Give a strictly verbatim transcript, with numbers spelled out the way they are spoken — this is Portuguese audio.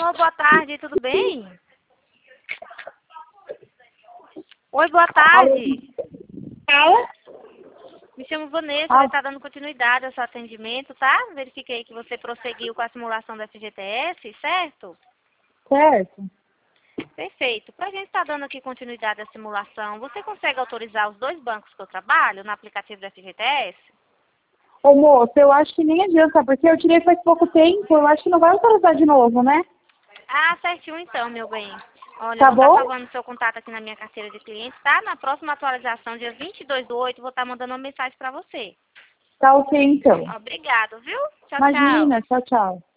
Alô, boa tarde, tudo bem? Oi, boa tarde. Alô? Me chamo Vanessa, Alô? vai estar dando continuidade ao seu atendimento, tá? Verifiquei que você prosseguiu com a simulação da F G T S, certo? Certo. Perfeito. Para a gente estar dando aqui continuidade à simulação, você consegue autorizar os dois bancos que eu trabalho no aplicativo da F G T S? Ô moço, eu acho que nem adianta, porque eu tirei faz pouco tempo, eu acho que não vai autorizar de novo, né? Ah, certinho então, meu bem. Olha, eu Tá vou estar bom? salvando seu contato aqui na minha carteira de clientes, tá? Na próxima atualização, dia vinte e dois do oito, vou estar mandando uma mensagem para você. Tá ok então. Obrigado, viu? Tchau, tchau. Imagina, tchau, tchau.